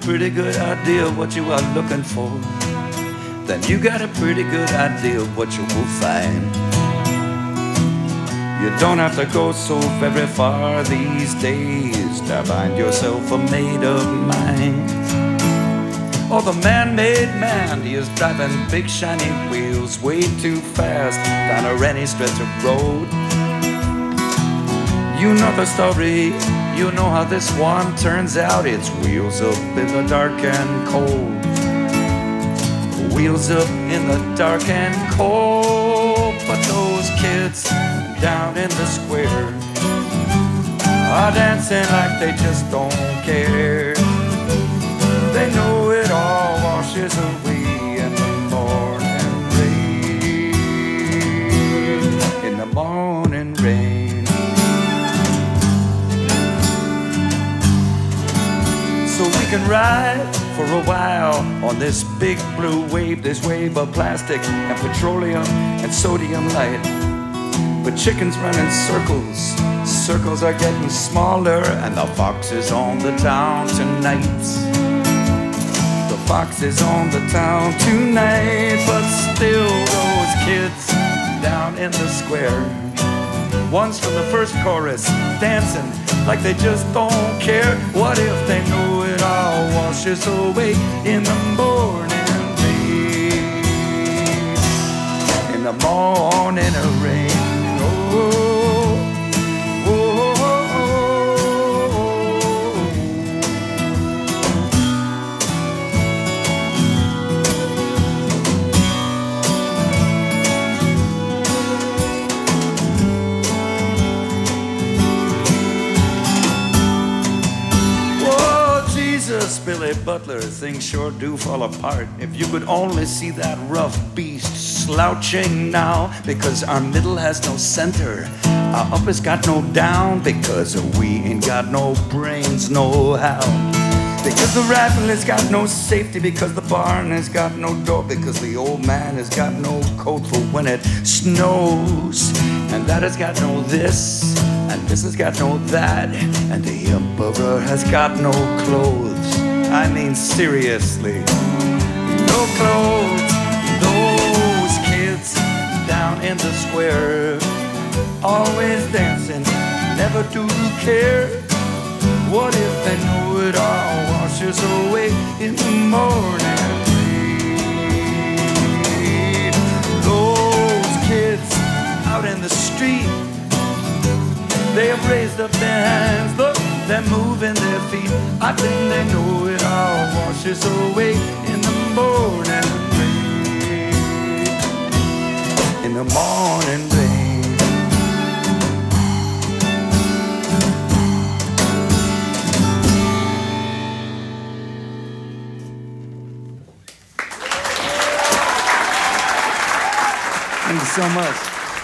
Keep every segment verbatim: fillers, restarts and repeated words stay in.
pretty good idea what you are looking for, then you got a pretty good idea of what you will find. You don't have to go so very far these days to find yourself a made-up mind. Oh, the man-made man, he is driving big shiny wheels way too fast down a rainy stretch of road. You know the story, you know how this one turns out. It's wheels up in the dark and cold. Wheels up in the dark and cold. But those kids down in the square are dancing like they just don't care. They know it all washes away in the morning rain. In the morning rain. So we can ride for a while on this big blue wave, this wave of plastic and petroleum and sodium light. But chickens run in circles, circles are getting smaller, and the fox is on the town tonight. The fox is on the town tonight, but still those kids down in the square, ones from the first chorus, dancing like they just don't care. What if they know it all washes away in the morning rain? In the morning rain. Oh, oh, oh, Jesus, Billy Butler, things sure do fall apart. If you could only see that rough beast slouching now, because our middle has no center, our upper's got no down, because we ain't got no brains, no how. Because the rifle has got no safety, because the barn has got no door, because the old man has got no coat for when it snows, and that has got no this, and this has got no that, and the emperor has got no clothes. I mean seriously, no clothes. Those kids down in the square, always dancing, never do care. What if they know it all washes away in the morning rain? Those kids out in the street, they have raised up their hands, look, they're moving their feet. I think they know it all washes away in the morning rain. In the morning rain. Thank you so much.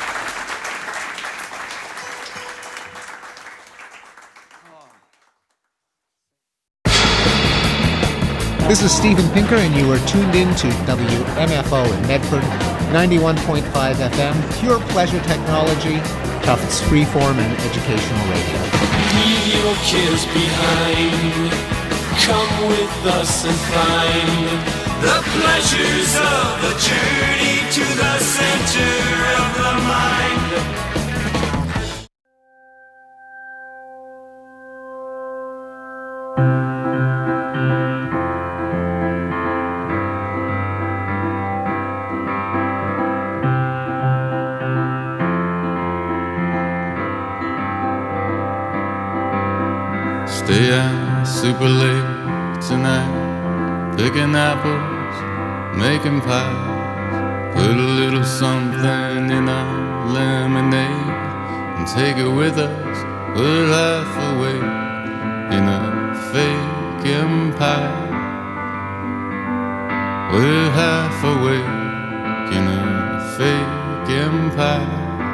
This is Steven Pinker, and you are tuned in to W M F O in Medford, ninety-one point five F M, pure pleasure technology, Tufts freeform and educational radio. Leave your kids behind. Come with us and find the pleasures of the journey to the center of the mind. Stay out super late tonight, picking apples, making pies. Put a little something in our lemonade and take it with us. We're half awake in a fake empire. We're half awake in a fake empire.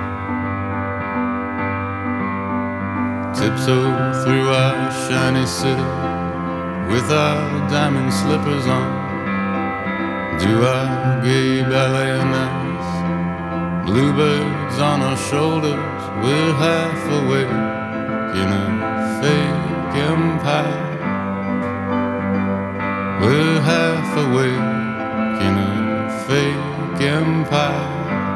Tiptoe through our shiny city with our diamond slippers on. Do our gay ballet nights, bluebirds on our shoulders. We're half awake in a fake empire. We're half awake in a fake empire.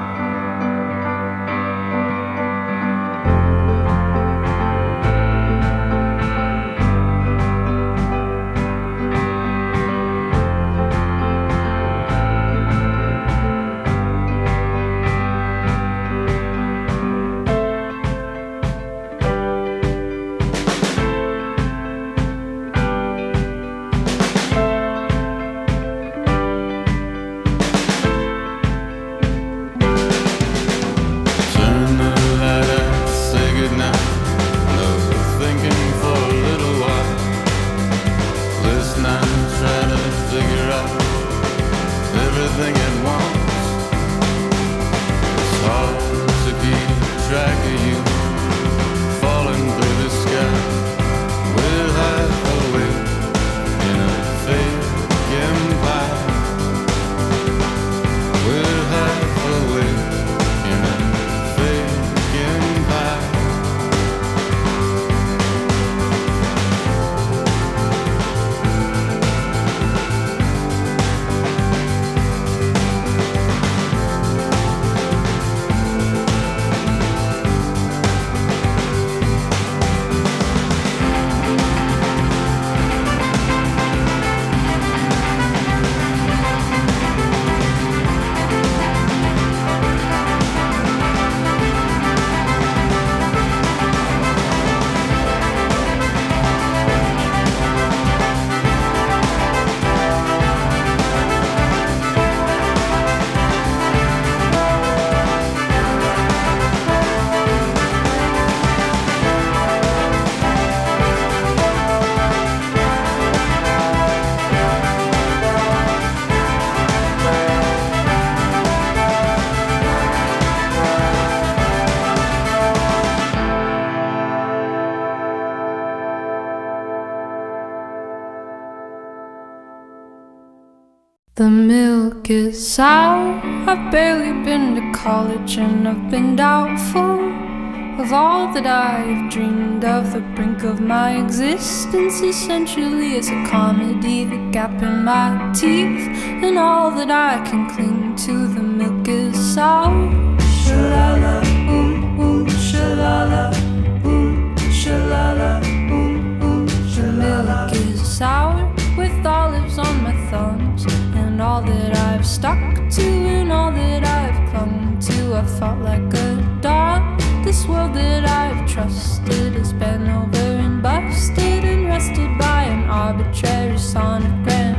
The milk is sour. I've barely been to college and I've been doubtful of all that I've dreamed of. The brink of my existence essentially is a comedy. The gap in my teeth and all that I can cling to. The milk is sour. Shalala, oom, oom, shalala, oom, shalala, oom, oom, shalala. The milk is sour with olives on my thumbs, and all that I've stuck to and all that I've clung to. I fought like a dog. This world that I've trusted has been over and busted and rested by an arbitrary sonogram.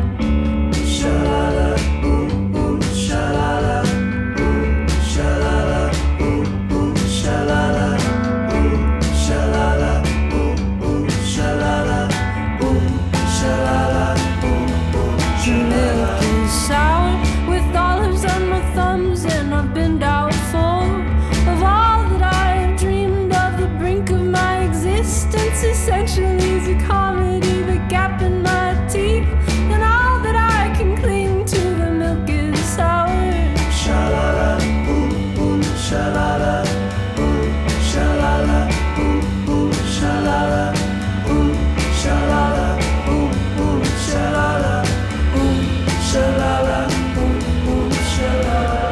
Shalala, ooh, ooh, shalala, ooh, shalala, ooh, ooh, shalala, ooh, shalala, ooh, ooh, shalala, ooh, shalala, ooh, ooh, shalala. Milk is sour with olives on my thumbs, and I've been doubtful of all that I've dreamed of. The brink of my existence essentially is a comedy. The gap in my teeth and all that I can cling to. The milk is sour. Shalala, ooh, ooh, shalala, ooh, shalala, ooh, ooh, shalala, ooh, shalala, ooh, ooh, shalala, ooh, shalala, ooh, ooh, shalala.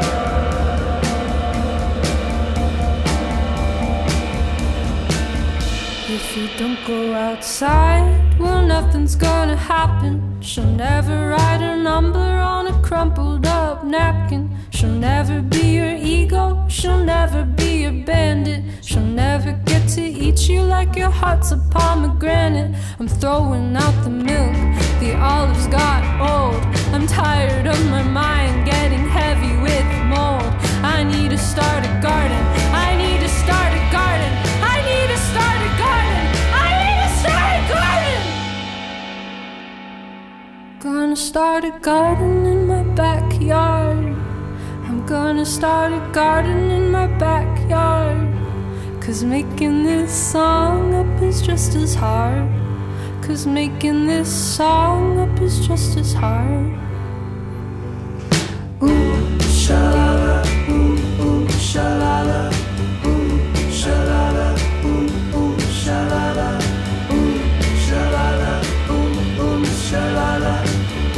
If you don't go outside, well, nothing's gonna happen. She'll never write her number on a crumpled up napkin. She'll never be your ego, she'll never be your bandit. She'll never get to eat you like your heart's a pomegranate. I'm throwing out the milk, the olives got old. I'm tired of my mind getting heavy with mold. I need to start a garden, I need to start a garden, I need to start a garden, I need to start a garden. Gonna start a garden in my backyard. I'm gonna start a garden in my backyard. Cause making this song up is just as hard. Cause making this song up is just as hard. Ooh, shalala, ooh, ooh, shalala, ooh, shalala, ooh, ooh, shalala, ooh, shalala, ooh, ooh, shalala,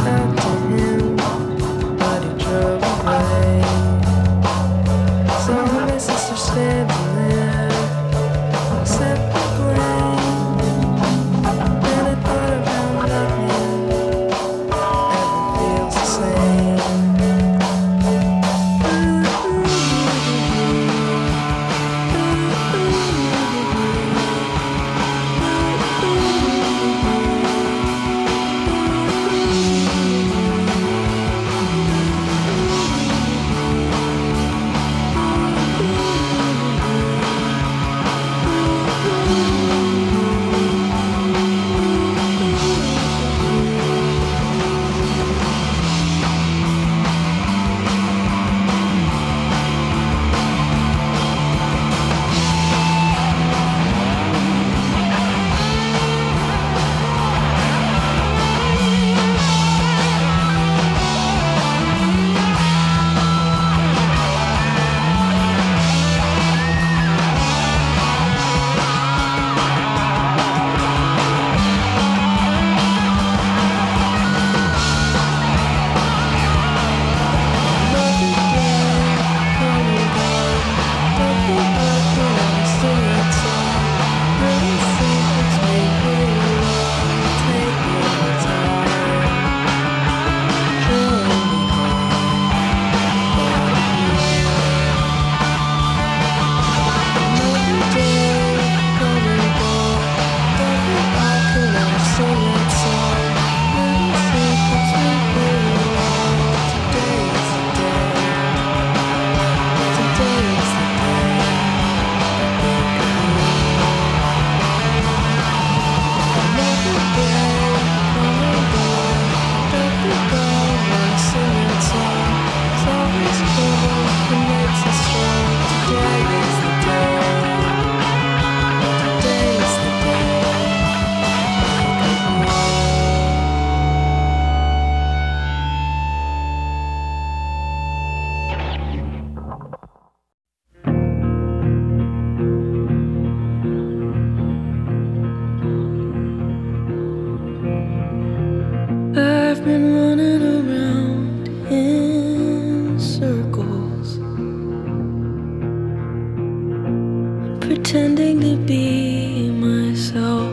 pretending to be myself.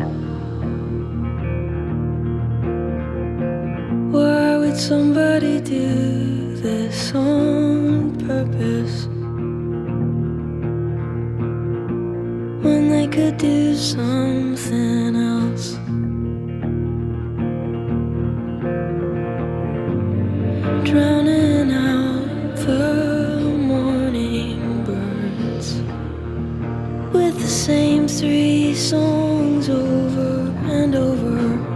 Why would somebody do this on purpose when they could do something else? Drowning out the morning birds with the same three songs over and over.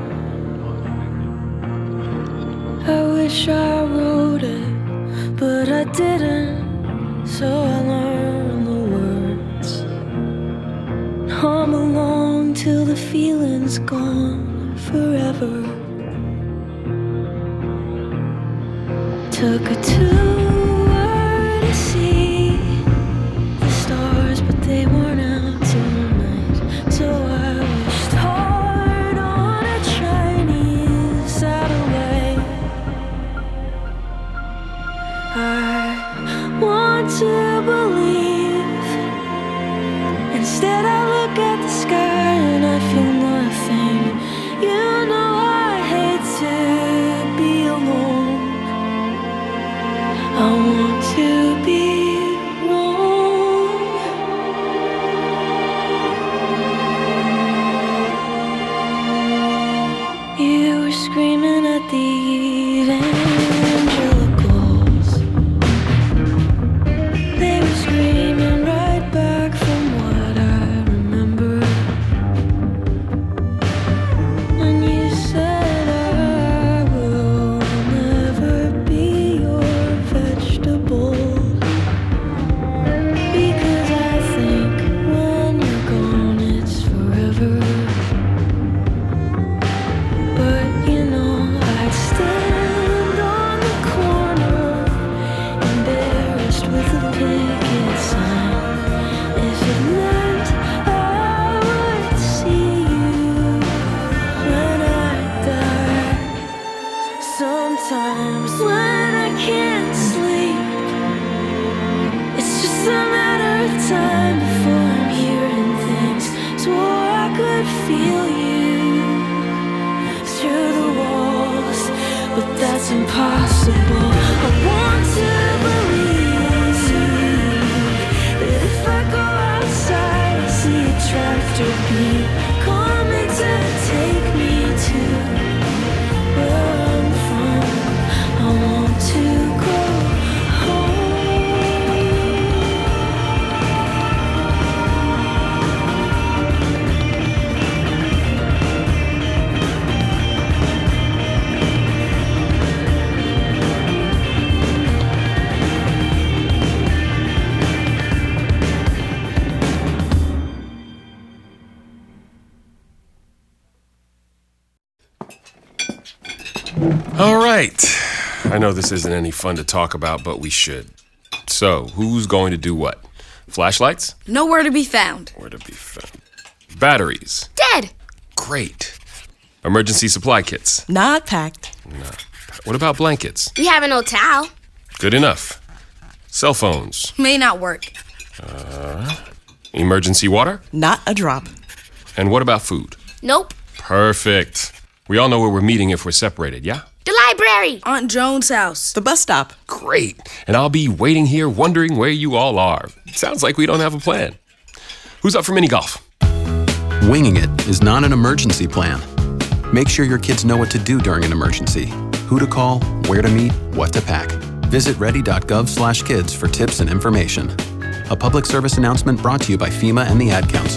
I wish I wrote it, but I didn't, so I learned the words. Hum along till the feeling's gone forever. Took a tour to see the stars, but they weren't out tonight. So I wished hard on a Chinese satellite. I want to believe. Instead I look at the sky and I feel nothing. You know I hate to be alone. I want to be wrong. You were screaming at the evangelicals. They were screaming right back from what I remember. When you said I will never be your vegetable, because I think when you're gone it's forever. But you know I'd still sometimes when I can't sleep. It's just a matter of time before I'm hearing things. Swore I could feel you through the walls, but that's impossible. I want to believe that if I go outside, I see a tractor beam coming to take me to where I'm from. I want to go home. All right. I know this isn't any fun to talk about, but we should. So, who's going to do what? Flashlights? Nowhere to be found. Where to be found? Batteries? Dead. Great. Emergency supply kits? Not packed. No. What about blankets? We have an old towel. Good enough. Cell phones? May not work. Uh, emergency water? Not a drop. And what about food? Nope. Perfect. We all know where we're meeting if we're separated, yeah? The library. Aunt Joan's house. The bus stop. Great. And I'll be waiting here wondering where you all are. Sounds like we don't have a plan. Who's up for mini golf? Winging it is not an emergency plan. Make sure your kids know what to do during an emergency. Who to call, where to meet, what to pack. Visit ready.gov slash kids for tips and information. A public service announcement brought to you by FEMA and the Ad Council.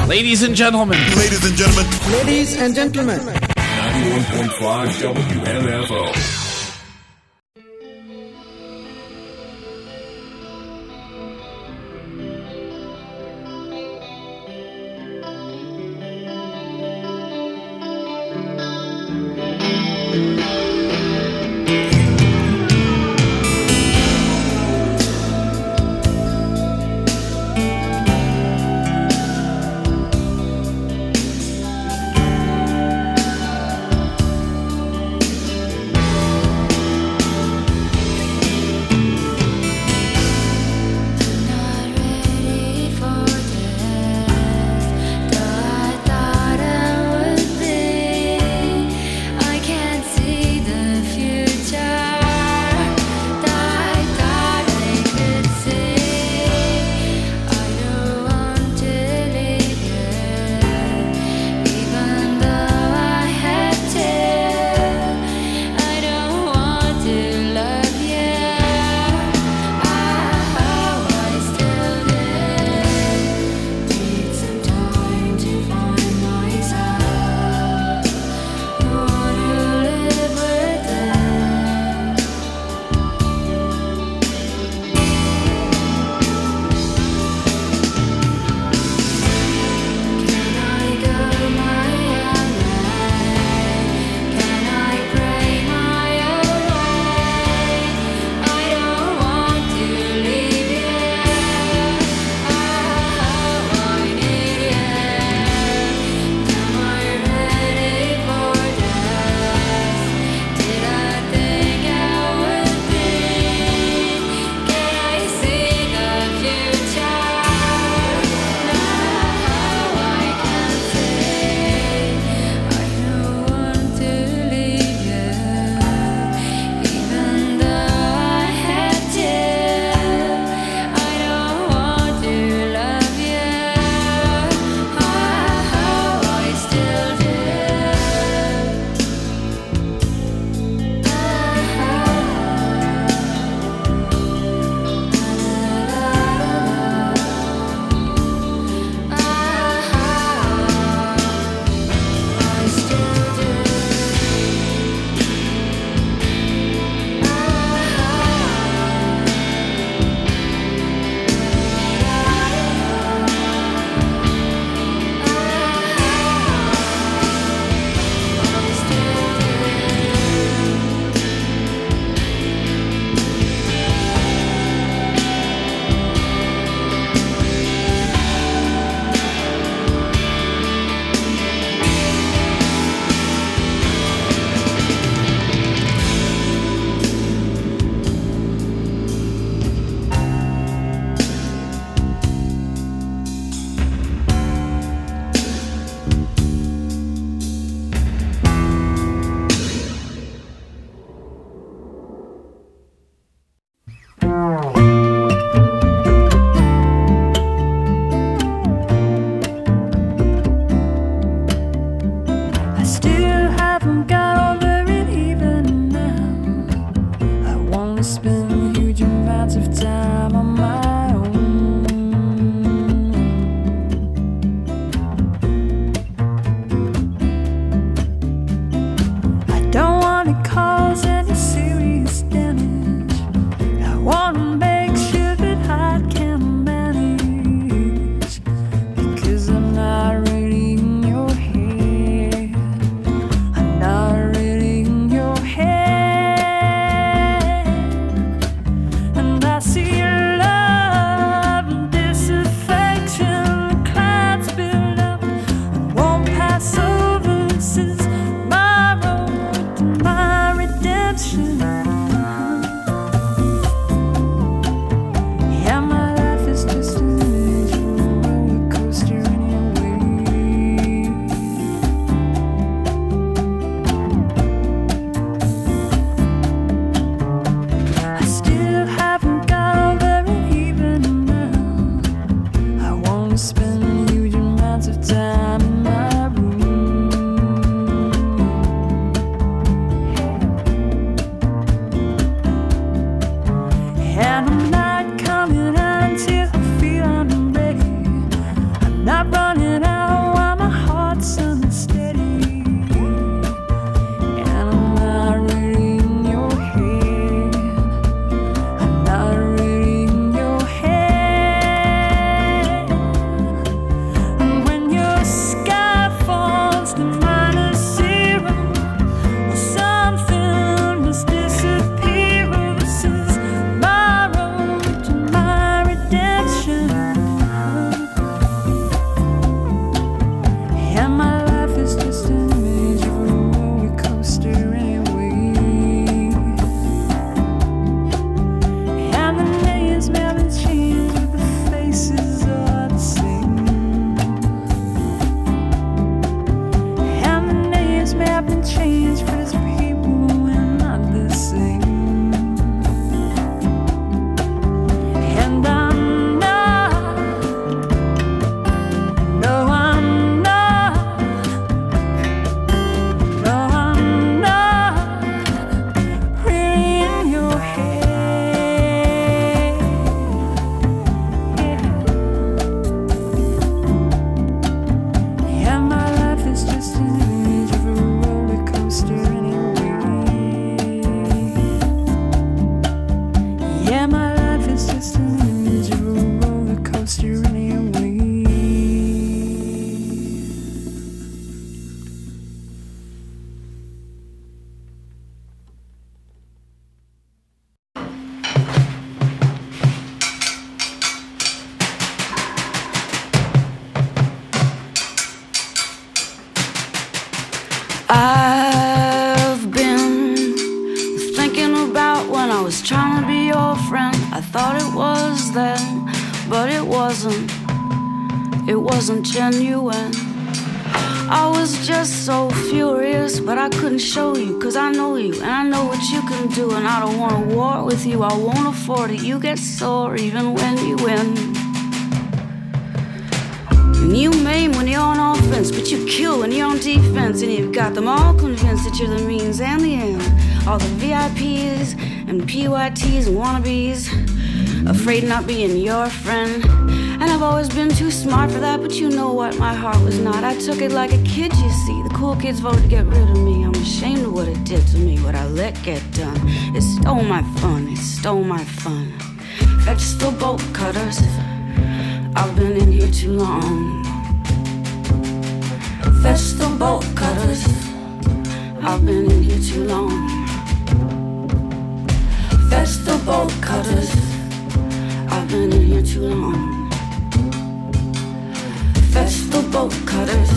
Ladies and gentlemen. Ladies and gentlemen. Ladies and gentlemen. ninety-one point five W M F O. may have been changed, but as people we're not the same. And I'm not, no I'm not, no I'm not really in your head. Yeah, my life is just an image of a roller coaster anyway. Yeah, my life is just an image of a roller coaster anyway. I've been thinking about when I was trying to be your friend. I thought it was then, but it wasn't. It wasn't genuine. I was just so furious, but I couldn't show you, cause I know you, and I know what you can do. And I don't want a war with you, I won't afford it. You get sore even when you win. And you maim when you're on offense, but you kill when you're on defense. And you've got them all convinced that you're the means and the end. All the V I Ps and P Y Ts and wannabes, afraid of not being your friend. And I've always been too smart for that, but you know what, my heart was not. I took it like a kid, you see. The cool kids voted to get rid of me. I'm ashamed of what it did to me, what I let get done. It stole my fun, it stole my fun. Fetch the bolt cutters, I've been in here too long. Fetch the bolt cutters, I've been in here too long. Fetch the bolt cutters, I've been in here too long. Fetch the bolt cutters.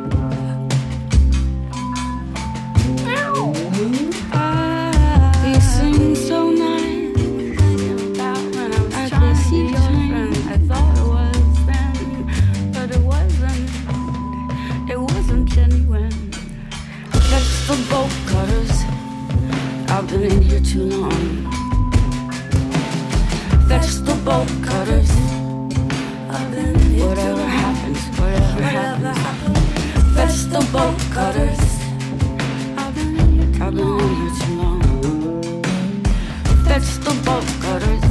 You seem so nice. I could see your friend. I thought it was then, but it wasn't. It wasn't genuine. Fetch the bolt cutters. I've been in here too long. Fetch the bolt cutters. Whatever happens, whatever happens. Fetch the bolt cutters. I've been in here too long. Fetch the bolt cutters.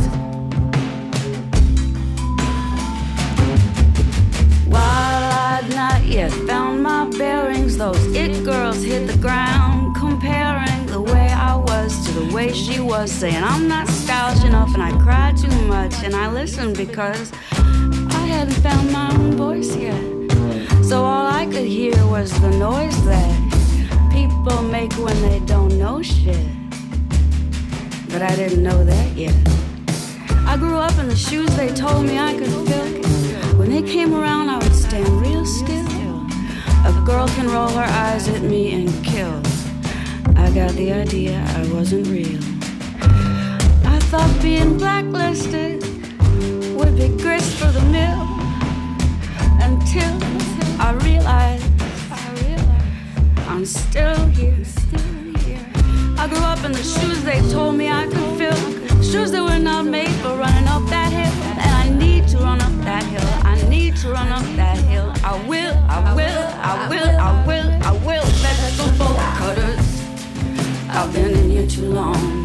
While I'd not yet found my bearings, those it girls hit the ground, comparing the way I was to the way she was, saying I'm not stylish enough and I cry too much. And I listened because I hadn't found my own voice yet. So all I could hear was the noise that people make when they don't know shit. But I didn't know that yet. I grew up in the shoes they told me I could fill. When they came around I would stand real still. A girl can roll her eyes at me and kill. I got the idea I wasn't real. I thought being blacklisted would be grist for the mill, until I realized, I realized I'm still here. I grew up in the shoes they told me I could fill, shoes that were not made for running up that hill. And I need to run up that hill, I need to run up that hill. I will, I will, I will, I will, I will. Fetch the bolt cutters, I've been in here too long.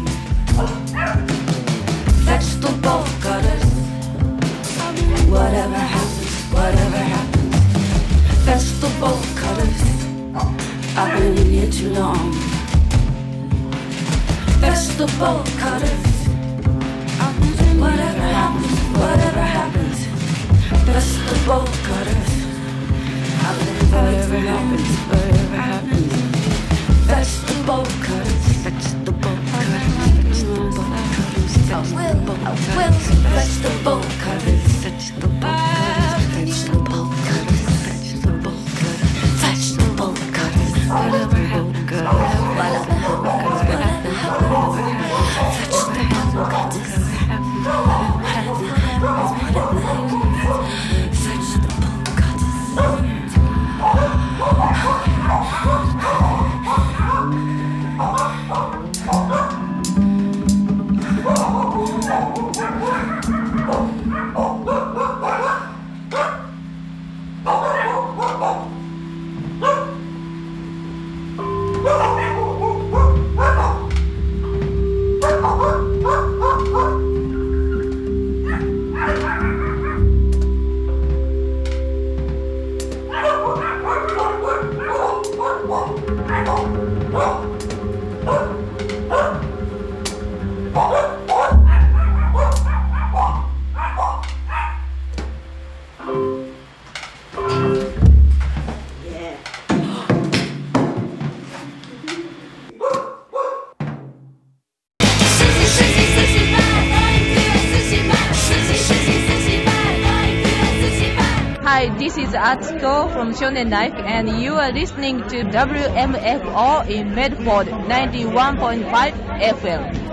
Fetch the bolt cutters. Whatever happens, whatever happens. Fetch the bolt cutters. I've been in here too long. Fetch the bolt cutters. Whatever happens, whatever happens. Fetch the bolt cutters. I've been whatever happens, whatever happens. Fetch the bolt cutters. Fetch the bolt cutters. Fetch the bolt cutters. I will, I will. Fetch the bolt cutters. Fetch the bolt cutters. Fetch the bolt cutters. Fetch the bolt cutters. Whatever happens, whatever happens, whatever happens. Fetch the bolt cutters. Whatever happens, whatever happens. Fetch the bolt cutters. Atsuko from Shonen Life, and you are listening to W M F O in Medford ninety-one point five F M.